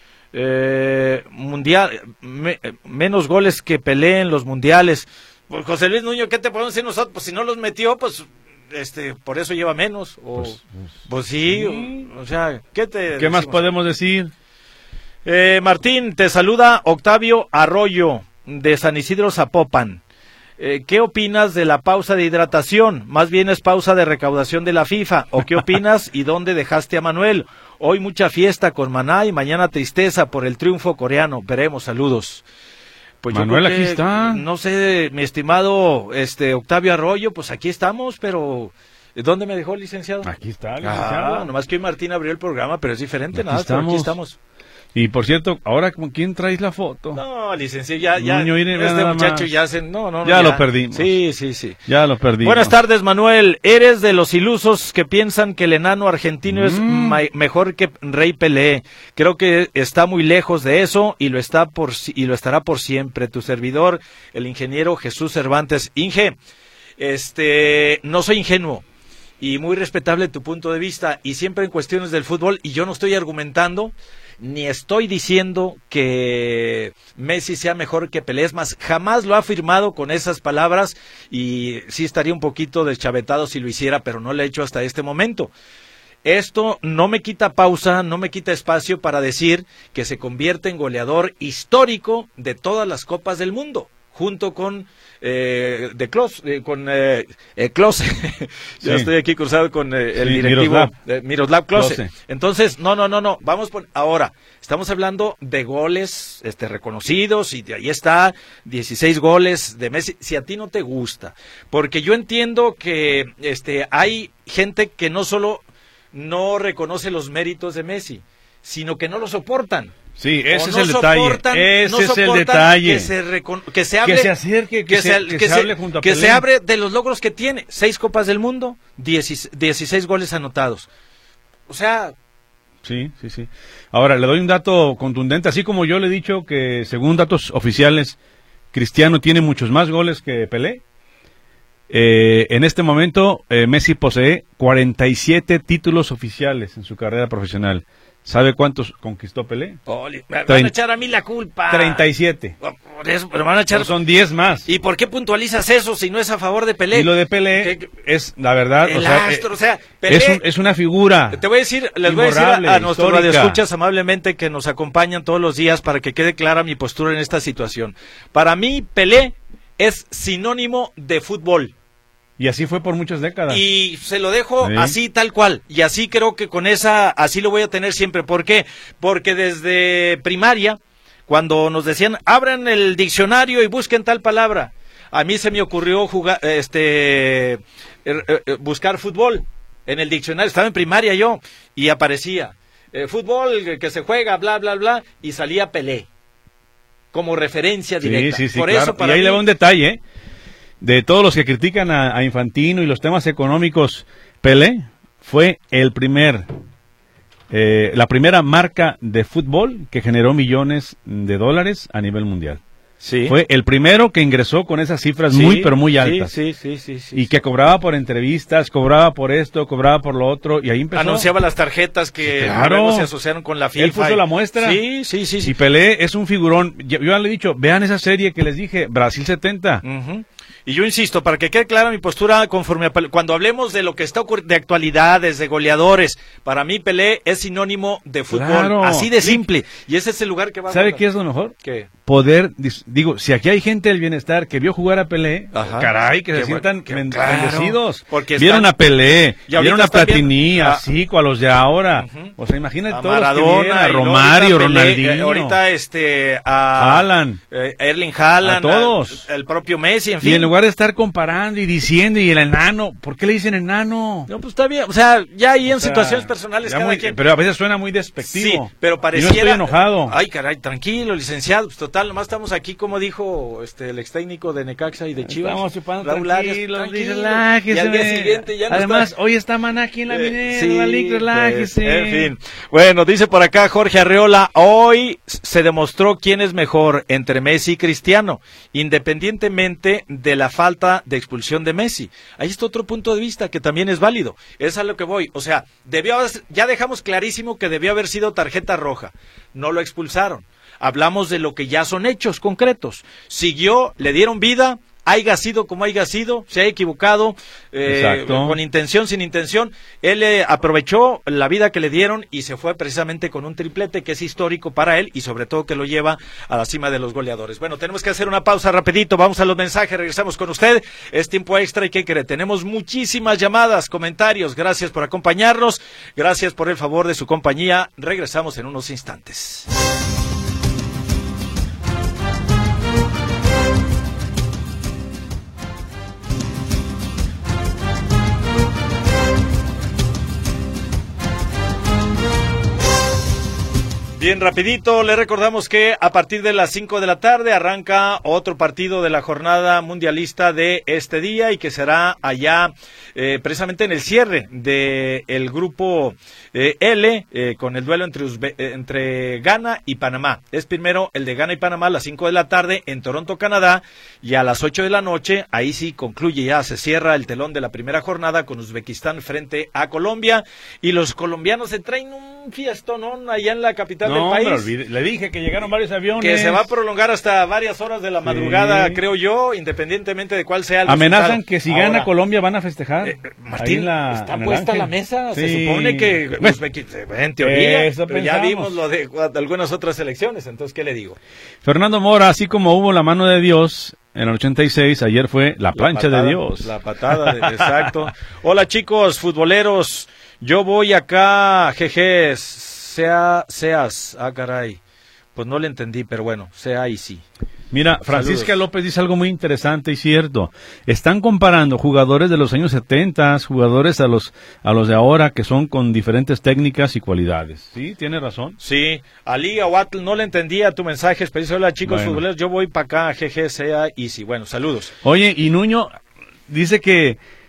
Eh, mundial me, menos goles que Pelé en los mundiales? Pues José Luis Nuño, ¿qué te podemos decir nosotros? Pues si no los metió, pues este por eso lleva menos. O, pues, pues, pues sí, sí. O, o sea, ¿qué te ¿Qué decimos? más podemos decir? Eh, Martín, te saluda Octavio Arroyo de San Isidro Zapopan. Eh, ¿Qué opinas de la pausa de hidratación? Más bien es pausa de recaudación de la FIFA. ¿O qué opinas y dónde dejaste a Manuel? Hoy mucha fiesta con Maná y mañana tristeza por el triunfo coreano. Veremos, saludos. Pues Manuel, yo creo que, aquí está. No sé, mi estimado este Octavio Arroyo, pues aquí estamos, pero ¿dónde me dejó el licenciado? Aquí está, licenciado. Ah, nomás que hoy Martín abrió el programa, pero es diferente, aquí nada, estamos. pero aquí estamos. Y por cierto, ahora ¿con quién traes la foto? No, licenciado, ya, ya, Nuño, Irene, este muchacho más. ya se, no, no, no, ya, ya lo perdimos. Sí, sí, sí. Ya lo perdimos. Buenas tardes, Manuel. ¿Eres de los ilusos que piensan que el enano argentino mm. es ma- mejor que Rey Pelé? Creo que está muy lejos de eso y lo está por y lo estará por siempre. Tu servidor, el ingeniero Jesús Cervantes. Inge, este, no soy ingenuo. Y muy respetable tu punto de vista y siempre en cuestiones del fútbol y yo no estoy argumentando ni estoy diciendo que Messi sea mejor que Pelé, es más, jamás lo ha afirmado con esas palabras y sí estaría un poquito deschavetado si lo hiciera, pero no lo he hecho hasta este momento. Esto no me quita pausa, no me quita espacio para decir que se convierte en goleador histórico de todas las copas del mundo, junto con eh, de Klose, eh, con eh, eh, Klose. ya sí. Estoy aquí cruzado con eh, el sí, directivo Miroslav, eh, Miroslav Klose. Klose. Entonces, no, no, no, no, vamos por ahora. Estamos hablando de goles este reconocidos y de ahí está dieciséis goles de Messi. Si a ti no te gusta, porque yo entiendo que este hay gente que no solo no reconoce los méritos de Messi, sino que no lo soportan. Sí, ese no es el detalle. Ese no es el detalle. Que se, recon... que se hable, que se acerque, que, que se, se, que que se hable junto a que Pelé. se hable de los logros que tiene. Seis copas del mundo, diez, dieciséis goles anotados. O sea. Sí, sí, sí. Ahora le doy un dato contundente, así como yo le he dicho que según datos oficiales, Cristiano tiene muchos más goles que Pelé. Eh, en este momento, eh, Messi posee cuarenta y siete títulos oficiales en su carrera profesional. ¿Sabe cuántos conquistó Pelé? Oh, me van a echar a mí la culpa. treinta y siete. Por por eso, pero van a echar... Pues son diez más. ¿Y por qué puntualizas eso si no es a favor de Pelé? Y lo de Pelé ¿Qué? es, la verdad, El o sea, astro, eh, o sea, Pelé... Es, un, es una figura. Te voy a decir, les voy a decir a, a nuestros histórica. radioescuchas amablemente que nos acompañan todos los días para que quede clara mi postura en esta situación. Para mí, Pelé es sinónimo de fútbol. Y así fue por muchas décadas. Y se lo dejo sí. así, tal cual. Y así creo que con esa, así lo voy a tener siempre. ¿Por qué? Porque desde primaria, cuando nos decían, abran el diccionario y busquen tal palabra, a mí se me ocurrió jugar, este, eh, eh, buscar fútbol en el diccionario. Estaba en primaria yo y aparecía eh, fútbol que se juega, bla, bla, bla, y salía Pelé como referencia directa. Sí, sí, sí, Por claro. eso para y ahí mí... le va un detalle, ¿eh? De todos los que critican a, a Infantino y los temas económicos, Pelé fue el primer, eh, la primera marca de fútbol que generó millones de dólares a nivel mundial. Sí. Fue el primero que ingresó con esas cifras Sí, muy, pero muy altas. Sí, sí, sí, sí, sí, y que cobraba por entrevistas, cobraba por esto, cobraba por lo otro, y ahí empezó. Anunciaba las tarjetas que Sí, claro. luego se asociaron con la FIFA. Él puso la muestra. Sí, sí, sí. sí. Y Pelé es un figurón. Yo, yo ya le he dicho, vean esa serie que les dije, Brasil setenta. Uh-huh. Y yo insisto, para que quede clara mi postura, conforme a Pelé, cuando hablemos de lo que está ocurriendo, de actualidades, de goleadores, para mí Pelé es sinónimo de fútbol, Claro. así de simple. Y ese es el lugar que va a ¿Sabe guardar. qué es lo mejor? ¿Qué? Poder, dis- digo, si aquí hay gente del bienestar que vio jugar a Pelé, Ajá. caray, que Qué se sientan bueno, qué- ben- claro. bendecidos. Porque Vieron están- a Pelé, Y ahorita vieron a están Platini, viendo- a a- Zico, a los de ahora. Ujú. O sea, imagínate A todos los que Maradona, vienen, a y luego Romario, ahorita Pelé, Ronaldinho. eh, ahorita este, a Haaland. eh, Erling Haaland, A todos. a- el propio Messi, en fin. Y en lugar de estar comparando y diciendo, y el enano, ¿por qué le dicen enano? No, pues está bien, o sea, ya ahí en O sea, situaciones personales ya cada muy- quien. Pero a veces suena muy despectivo. Sí, pero Y pareciera... no estoy enojado. Ay, caray, tranquilo, licenciado, pues total, nomás estamos aquí, como dijo este el ex técnico de Necaxa y de Chivas. Estamos chupando Raúl Arias, tranquilos, tranquilo. relájese. Y al día siguiente ya no Además, está... hoy está Maná aquí en la Eh, minera, sí, Malik, relájese. pues, en fin. Bueno, dice por acá Jorge Arreola, hoy se demostró quién es mejor entre Messi y Cristiano, independientemente de la falta de expulsión de Messi. Ahí está otro punto de vista que también es válido. Es a lo que voy. O sea, debió haber- ya dejamos clarísimo que debió haber sido tarjeta roja. No lo expulsaron. Hablamos de lo que ya son hechos concretos. Siguió, le dieron vida, haya sido como haya sido, se ha equivocado, eh, Exacto. con intención, sin intención. Él eh, aprovechó la vida que le dieron y se fue precisamente con un triplete que es histórico para él y sobre todo que lo lleva a la cima de los goleadores. Bueno, tenemos que hacer una pausa rapidito, vamos a los mensajes, regresamos con usted. Es tiempo extra y ¿qué cree? Tenemos muchísimas llamadas, comentarios, gracias por acompañarnos, gracias por el favor de su compañía. Regresamos en unos instantes. Bien, rapidito, le recordamos que a partir de las cinco de la tarde arranca otro partido de la jornada mundialista de este día y que será allá eh, precisamente en el cierre del el grupo eh, L eh, con el duelo entre, Uzbe- eh, entre Ghana y Panamá. Es primero el de Ghana y Panamá a las cinco de la tarde en Toronto, Canadá, y a las ocho de la noche, ahí sí concluye ya, se cierra el telón de la primera jornada con Uzbekistán frente a Colombia y los colombianos se traen un fiestón, ¿no? Allá en la capital No, del hombre, país. olvide- le dije que llegaron varios aviones. Que se va a prolongar hasta varias horas de la Sí. madrugada, creo yo, independientemente de cuál sea el Amenazan resultado. que si Ahora, gana Colombia van a festejar. eh, Ahí Martín, en la- está en el puesta Ángel. la mesa, se Sí. supone que Bueno, Uzbekistán, en teoría, eso pero ya pensamos. vimos lo de, de algunas otras elecciones, entonces, ¿qué le digo? Fernando Mora, así como hubo la mano de Dios en el ochenta y seis, ayer fue la plancha patada, de Dios. La patada, de- exacto. Hola chicos, futboleros, yo voy acá, jeje, sea, seas, ah caray, pues no le entendí, pero bueno, sea y sí. Mira, Francisca Saludos. López dice algo muy interesante y cierto. Están comparando jugadores de los años setenta, jugadores a los a los de ahora que son con diferentes técnicas y cualidades. Sí, tiene razón. Sí, Ali Ahuatl, no le entendía tu mensaje, pero dice, hola chicos Bueno. futboleros, yo voy para acá, jeje, sea y sí. Bueno, saludos. Oye, y Nuño dice que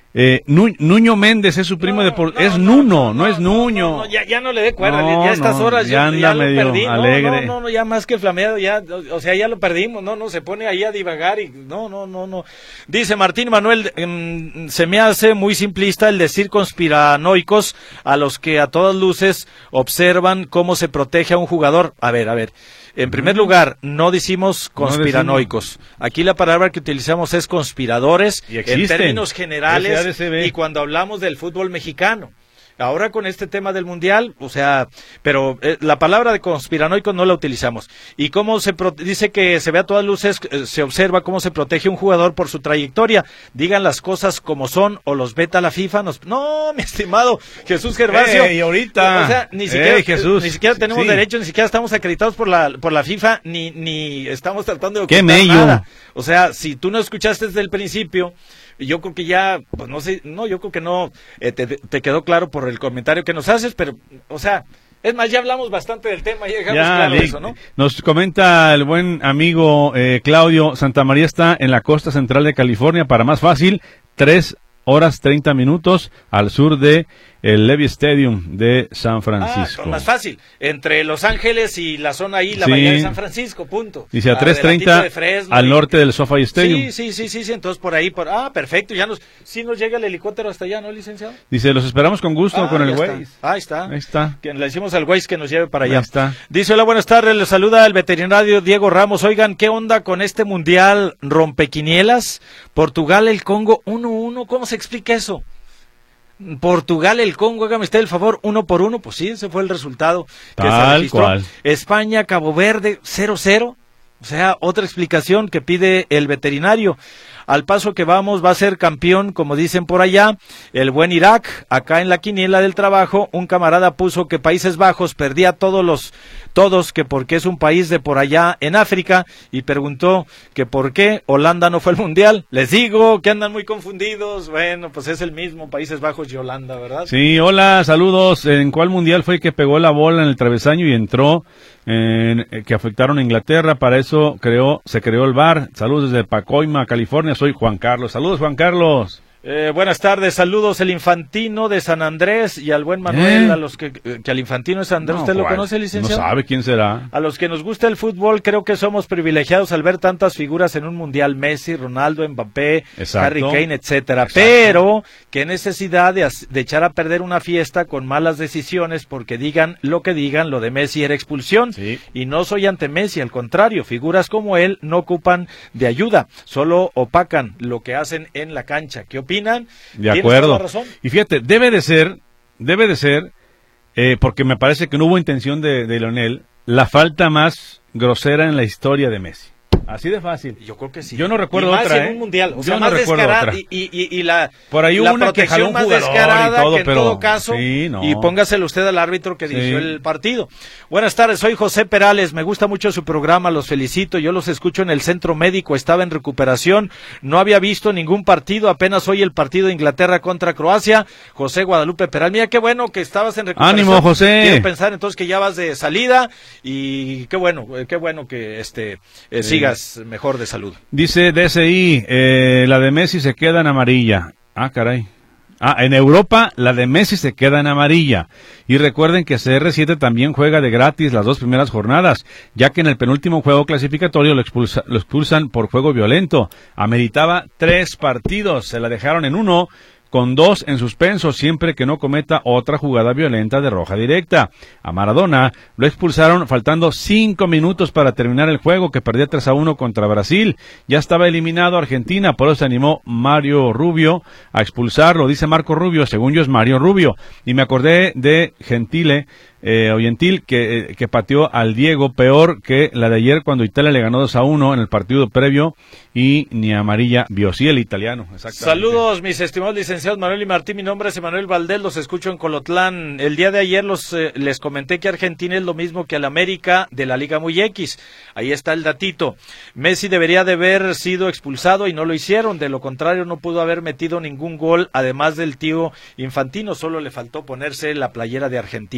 Eh, Nu- Nuño Méndez es su primo No, de por... no, es no, Nuno, no, no, es no, Nuño. no, no, ya, ya no le dé cuerda, No, ya a estas no, horas ya ya, anda ya lo medio perdí. No, alegre. no, no, no, ya más que flameado, ya, o sea, ya lo perdimos, no, no, se pone ahí a divagar y no, no, no, no. Dice Martín Manuel, mmm, se me hace muy simplista el decir conspiranoicos a los que a todas luces observan cómo se protege a un jugador. A ver, a ver. En primer lugar, no decimos conspiranoicos. Aquí la palabra que utilizamos es conspiradores Y en términos generales S A D C B. y cuando hablamos del fútbol mexicano. Ahora con este tema del mundial, o sea, pero eh, la palabra de conspiranoico no la utilizamos. Y cómo se pro- dice que se ve a todas luces, eh, se observa cómo se protege un jugador por su trayectoria. Digan las cosas como son o los veta la FIFA. Nos... No, mi estimado Jesús Gervasio. Ey, ahorita. O sea, ni siquiera, Ey, Jesús. ni siquiera tenemos Sí. derecho, ni siquiera estamos acreditados por la por la FIFA, ni ni estamos tratando de ¡Qué ocultar mello! nada. O sea, si tú no escuchaste desde el principio, yo creo que ya, pues no sé, no, yo creo que no, eh, te, te quedó claro por el comentario que nos haces, pero, o sea, es más, ya hablamos bastante del tema, ya dejamos Ya, claro Lick, eso, ¿no? Nos comenta el buen amigo eh, Claudio, Santa María está en la costa central de California, para más fácil, tres horas treinta minutos al sur de el Levy Stadium de San Francisco. Ah, más fácil, entre Los Ángeles y la zona ahí, la Sí. bahía de San Francisco, punto. Dice a Ah, tres treinta adelantito de Fresno al y- norte del SoFi Stadium. Sí, sí, sí, sí, sí, entonces por ahí, por, ah, perfecto, ya nos, sí nos llega el helicóptero hasta allá, ¿no, licenciado? Dice, los esperamos con gusto Ah, con el ya güey. está. Ahí está. Ahí está. Que le decimos al Waze que nos lleve para allá. Ahí está. Dice, hola, buenas tardes, les saluda el veterinario Diego Ramos. Oigan, ¿qué onda con este mundial rompequinielas? Portugal, el Congo, uno uno, ¿cómo se explica eso? Portugal, el Congo, hágame usted el favor, uno por uno, pues sí, ese fue el resultado que se Tal registró. cual. España, Cabo Verde, cero cero. O sea, otra explicación que pide el veterinario. Al paso que vamos, va a ser campeón, como dicen por allá, el buen Irak. Acá en la quiniela del trabajo, un camarada puso que Países Bajos perdía todos los, todos, que porque es un país de por allá en África, y preguntó que por qué Holanda no fue al mundial. Les digo que andan muy confundidos. Bueno, pues es el mismo, Países Bajos y Holanda, ¿verdad? Sí, hola, saludos. ¿En cuál mundial fue que pegó la bola en el travesaño y entró, en, eh, que afectaron a Inglaterra? Para eso creó, se creó el V A R. Saludos desde Pacoima, California. Soy Juan Carlos. Saludos, Juan Carlos. Eh, buenas tardes, saludos el Infantino de San Andrés y al buen Manuel, ¿Eh? a los que, que al Infantino de San Andrés, No, ¿usted lo ¿cuál? conoce, licenciado? No sabe quién será. A los que nos gusta el fútbol, creo que somos privilegiados al ver tantas figuras en un mundial: Messi, Ronaldo, Mbappé, Exacto. Harry Kane, etcétera. Exacto. Pero qué necesidad de, de echar a perder una fiesta con malas decisiones, porque digan lo que digan, lo de Messi era expulsión. Sí. Y no soy ante Messi, al contrario, figuras como él no ocupan de ayuda, solo opacan lo que hacen en la cancha. ¿Qué opinan? De ¿Tienes acuerdo. toda la razón? Y fíjate, debe de ser, debe de ser, eh, porque me parece que no hubo intención de, de Leonel, la falta más grosera en la historia de Messi. Así de fácil. Yo creo que sí. Yo no recuerdo y más otra, en ¿eh? un mundial, o Yo sea, no más recuerdo descarada otra. y, y, y la Por ahí hubo la una que jaló protección un más jugador y descarada todo, que en pero- todo caso. sí, no. Y póngaselo usted al árbitro que dirigió Sí. el partido. Buenas tardes, soy José Perales, me gusta mucho su programa, los felicito, yo los escucho en el centro médico, estaba en recuperación, no había visto ningún partido, apenas hoy el partido de Inglaterra contra Croacia. José Guadalupe Peral, mira qué bueno que estabas en recuperación. Ánimo, José. Quiero pensar entonces que ya vas de salida y qué bueno, eh, qué bueno que este eh, sigas mejor de salud. Dice D S I, eh, la de Messi se queda en amarilla. Ah, caray. Ah, en Europa la de Messi se queda en amarilla. Y recuerden que C R siete también juega de gratis las dos primeras jornadas, ya que en el penúltimo juego clasificatorio lo, expulsa, lo expulsan por juego violento. Ameritaba tres partidos, se la dejaron en uno, con dos en suspenso siempre que no cometa otra jugada violenta de roja directa. A Maradona lo expulsaron faltando cinco minutos para terminar el juego, que perdía tres a uno contra Brasil. Ya estaba eliminado Argentina, por eso se animó Mario Rubio a expulsarlo. Dice Marco Rubio, según yo es Mario Rubio. Y me acordé de Gentile, eh, o Gentil, que, eh, que pateó al Diego, peor que la de ayer cuando Italia le ganó dos a uno en el partido previo y ni amarilla vio. Sí, el italiano, exactamente. Saludos, mis estimados licenciados Manuel y Martín, mi nombre es Emanuel Valdés, los escucho en Colotlán. El día de ayer los eh, les comenté que Argentina es lo mismo que el América de la Liga Muy X. Ahí está el datito. Messi debería de haber sido expulsado y no lo hicieron, de lo contrario no pudo haber metido ningún gol, además del tío Infantino, solo le faltó ponerse la playera de Argentina.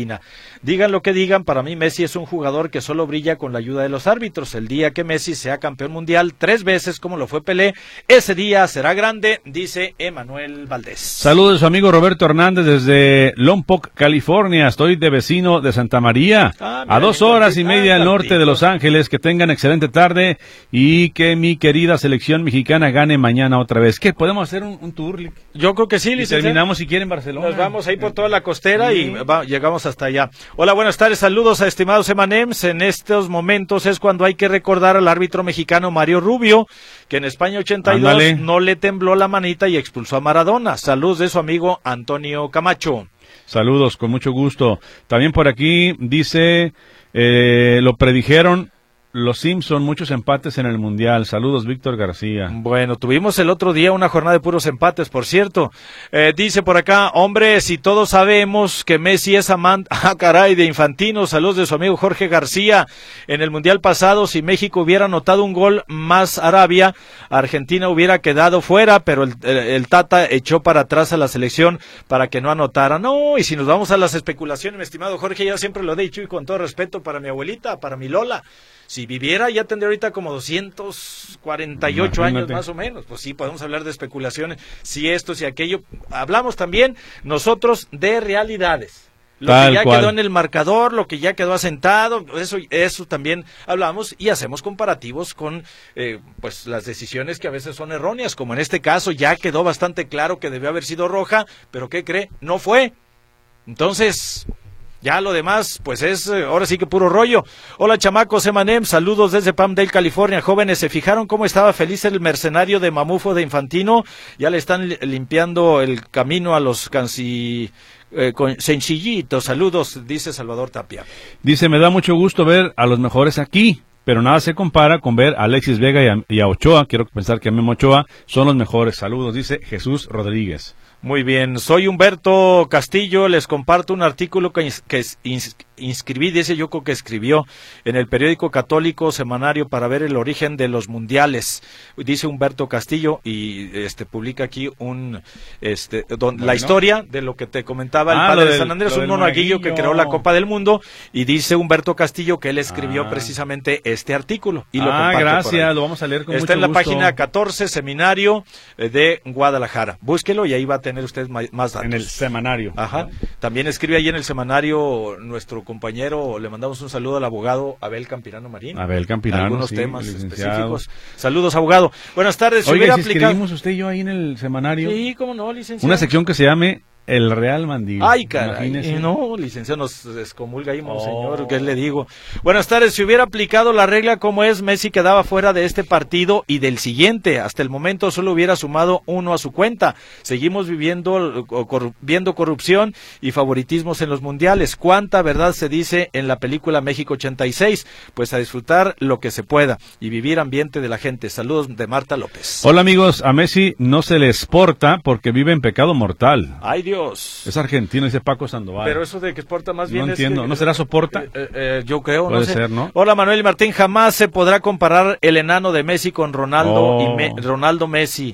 Digan lo que digan, para mí Messi es un jugador que solo brilla con la ayuda de los árbitros. El día que Messi sea campeón mundial tres veces como lo fue Pelé, ese día será grande, dice Emanuel Valdés. Saludos a su amigo Roberto Hernández desde Lompoc, California. Estoy de vecino de Santa María, ah, a dos horas y media al norte tantito. de Los Ángeles. Que tengan excelente tarde y que mi querida selección mexicana gane mañana otra vez. ¿Qué? ¿Podemos hacer un, un tour? Yo creo que sí, Y licenciado. terminamos si quieren en Barcelona. Nos vamos ahí por toda la costera Sí. y va, llegamos hasta allá. Hola, buenas tardes, saludos a estimados Emanems. En estos momentos es cuando hay que recordar al árbitro mexicano Mario Rubio, que en España ochenta y dos Ándale. no le tembló la manita y expulsó a Maradona. Saludos de su amigo Antonio Camacho. Saludos, con mucho gusto. También por aquí dice, eh, lo predijeron los Simpson, muchos empates en el Mundial. Saludos, Víctor García. Bueno, tuvimos el otro día una jornada de puros empates, por cierto. Eh, dice por acá, hombre, si todos sabemos que Messi es amante, ah, caray, de Infantino. Saludos de su amigo Jorge García. En el Mundial pasado, si México hubiera anotado un gol más Arabia, Argentina hubiera quedado fuera, pero el, el, el Tata echó para atrás a la selección para que no anotara. No, y si nos vamos a las especulaciones, mi estimado Jorge, ya siempre lo he dicho y con todo respeto para mi abuelita, para mi Lola. Si viviera ya tendría ahorita como doscientos cuarenta y ocho Imagínate. años más o menos. Pues sí, podemos hablar de especulaciones, si esto, si aquello. Hablamos también nosotros de realidades. Lo Tal que ya cual. quedó en el marcador, lo que ya quedó asentado, eso eso también hablamos y hacemos comparativos con eh, pues las decisiones que a veces son erróneas, como en este caso ya quedó bastante claro que debió haber sido roja, pero ¿qué cree? No fue. Entonces, ya lo demás, pues es, eh, ahora sí que puro rollo. Hola chamacos, Emanem, saludos desde Palmdale, California. Jóvenes, ¿se fijaron cómo estaba feliz el mercenario de Mamufo de Infantino? Ya le están li- limpiando el camino a los canci... Eh, con sencillitos. Saludos, dice Salvador Tapia. Dice, me da mucho gusto ver a los mejores aquí, pero nada se compara con ver a Alexis Vega y a, y a Ochoa. Quiero pensar que a Memo Ochoa son los mejores. Saludos, dice Jesús Rodríguez. Muy bien, soy Humberto Castillo, les comparto un artículo que, ins- que ins- inscribí, dice yo creo que escribió en el periódico católico semanario para ver el origen de los mundiales, dice Humberto Castillo y este publica aquí un este don, Bueno. la historia de lo que te comentaba el Ah, padre lo de del- San Andrés, lo un del monaguillo que monaguillo. creó la Copa del Mundo y dice Humberto Castillo que él escribió Ah. precisamente este artículo y lo Ah, comparte por gracias, ahí. lo vamos a leer con Está mucho en la gusto. página catorce, seminario eh, de Guadalajara. Búsquelo y ahí va a tener usted ma- más datos. En el semanario. Ajá. También escribe ahí en el semanario nuestro compañero, le mandamos un saludo al abogado Abel Campirano Marín. Abel Campirano, Algunos sí, temas licenciado. específicos. Saludos, abogado. Buenas tardes. Si Oiga, hubiera si aplicado... escribimos usted y yo ahí en el semanario Sí, cómo no, licenciado. una sección que se llame El Real Mandil. Ay, caray, Imagínese. no, licenciado, nos excomulga ahí, monseñor, Oh. ¿qué le digo? Buenas tardes, si hubiera aplicado la regla como es, Messi quedaba fuera de este partido y del siguiente, hasta el momento solo hubiera sumado uno a su cuenta. Seguimos viviendo, corru- viendo corrupción y favoritismos en los mundiales. ¿Cuánta verdad se dice en la película México ochenta y seis? Pues a disfrutar lo que se pueda y vivir ambiente de la gente. Saludos de Marta López. Hola amigos, a Messi no se le exporta porque vive en pecado mortal. Ay, Dios. Es argentino, dice Paco Sandoval. Pero eso de que exporta más No bien es entiendo, que- ¿no será soporta? Eh, eh, eh, yo creo, Puede no sé. ser, ¿no? Hola Manuel y Martín, jamás se podrá comparar el enano de Messi con Ronaldo Oh. y Me- Ronaldo Messi.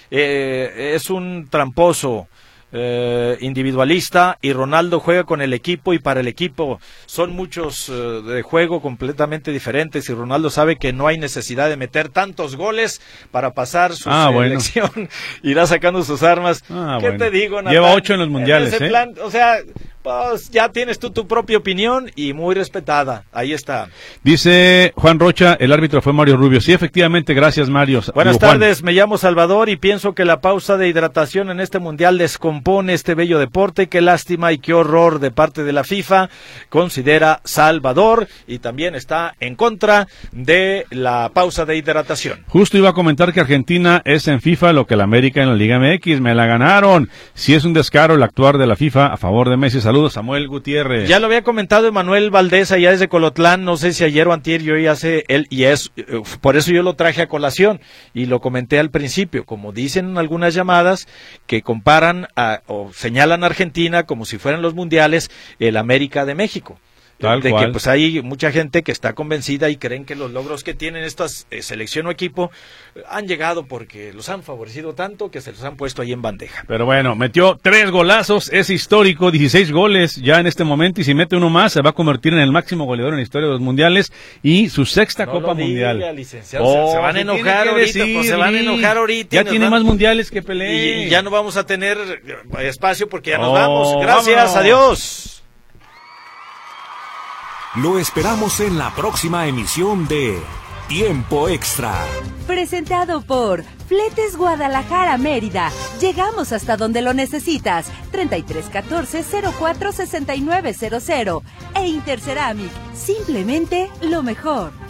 Eh, es un tramposo. Eh, individualista y Ronaldo juega con el equipo y para el equipo. Son muchos eh, de juego completamente diferentes y Ronaldo sabe que no hay necesidad de meter tantos goles para pasar su Ah, bueno. selección. Irá sacando sus armas. Ah, ¿Qué bueno. te digo, Natán? Lleva ocho en los mundiales, ese ¿eh? plan, o sea, pues ya tienes tú tu propia opinión y muy respetada. Ahí está. Dice Juan Rocha, el árbitro fue Mario Rubio. Sí, efectivamente, gracias Mario. Buenas Digo, Juan. tardes, me llamo Salvador y pienso que la pausa de hidratación en este mundial descompone este bello deporte. Qué lástima y qué horror de parte de la FIFA, considera Salvador, y también está en contra de la pausa de hidratación. Justo iba a comentar que Argentina es en FIFA lo que la América en la Liga M X. Me la ganaron. Si es un descaro el actuar de la FIFA a favor de Messi. Saludos, Samuel Gutiérrez. Ya lo había comentado Emanuel Valdés allá desde Colotlán, no sé si ayer o antier, yo ya sé, él, y es, eh, por eso yo lo traje a colación, y lo comenté al principio, como dicen en algunas llamadas, que comparan a, o señalan a Argentina como si fueran los mundiales el América de México. Tal de cual. que pues hay mucha gente que está convencida y creen que los logros que tienen estas eh, selección o equipo eh, han llegado porque los han favorecido tanto que se los han puesto ahí en bandeja. Pero bueno, metió tres golazos, es histórico, dieciséis goles ya en este momento, y si mete uno más se va a convertir en el máximo goleador en la historia de los mundiales y su sexta No Copa lo diga, Mundial. licenciado, Oh, se van a se tiene enojar que ahorita, decir, pues se van a enojar ahorita. y Ya nos tiene van- más mundiales que y, pelee. y ya no vamos a tener eh, espacio porque ya nos Oh, vamos. Gracias, vámonos. adiós. Lo esperamos en la próxima emisión de Tiempo Extra. Presentado por Fletes Guadalajara Mérida. Llegamos hasta donde lo necesitas. treinta y tres catorce cero cuatro sesenta y nueve cero cero. E Interceramic. Simplemente lo mejor.